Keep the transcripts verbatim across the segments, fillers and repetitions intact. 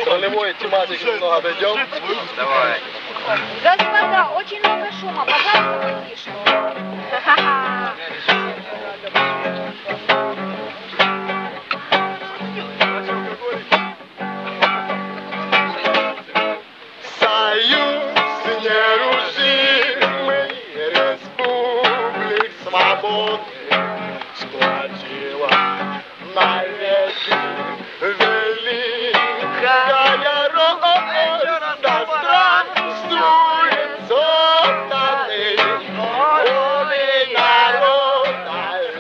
ролевой тематики немного дойдем. Давай. Господа, очень много шума, пожалуйста, потише. Союз нерушимый республик свободы сплотила навеки великая Родина. Да здравствует сотаны волей народа,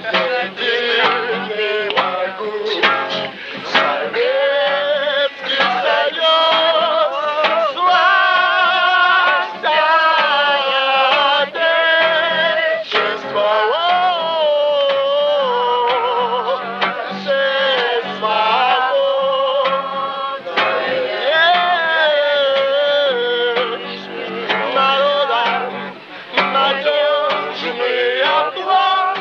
единый могучий Советский Союз. Славься, Отечество, наше свободное народа, надежный оплот.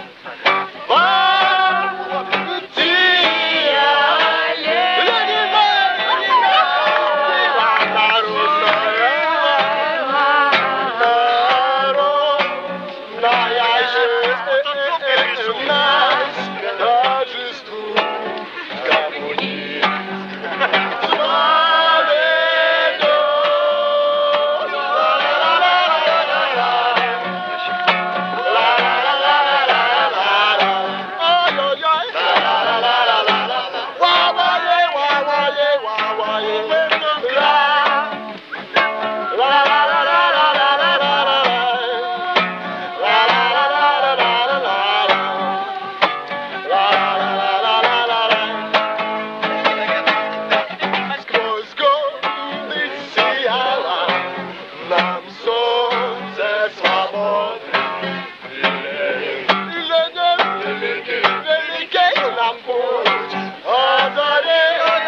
Сквозь годы сияло нам солнце свободы. Великий нам путь озарил,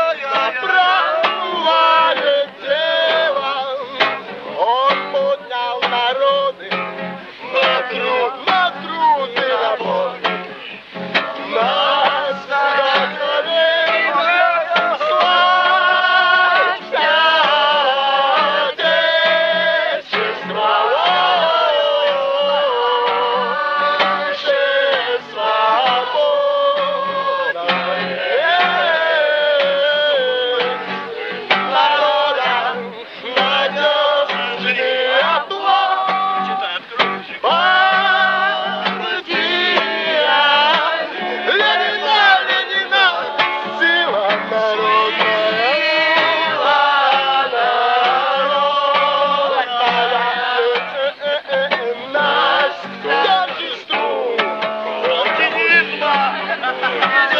направое дело. Он поднял народы на труд, на труд и работу. Нас вдохновил, славься, Отечество, наше свободное народа, надежный оплот. Нас к торжеству оптимизма